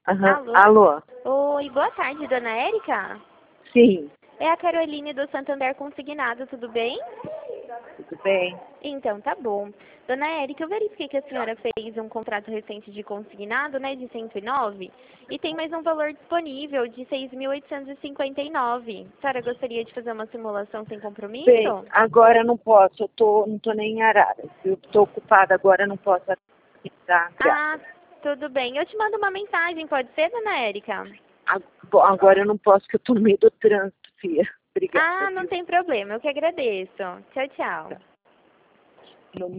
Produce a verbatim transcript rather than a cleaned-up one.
Aham. Alô? Alô? Oi, boa tarde, dona Érica? Sim, É a Caroline do Santander Consignado, tudo bem? tudo bem. Então, tá bom. Dona Érica, eu verifiquei que a senhora fez um contrato recente de consignado, né, de cento e nove, e tem mais um valor disponível de seis mil oitocentos e cinquenta e nove. A senhora gostaria de fazer uma simulação sem Bem, compromisso? agora eu não posso, eu tô, não tô nem em Arara. Eu tô ocupada agora, eu não posso atender. Ah, tudo bem. Eu te mando uma mensagem, pode ser, dona Érica? Agora eu não posso, porque eu tô no meio do trânsito, filha. Obrigada, Ah, não viu? tem problema, eu que agradeço. Tchau, tchau. No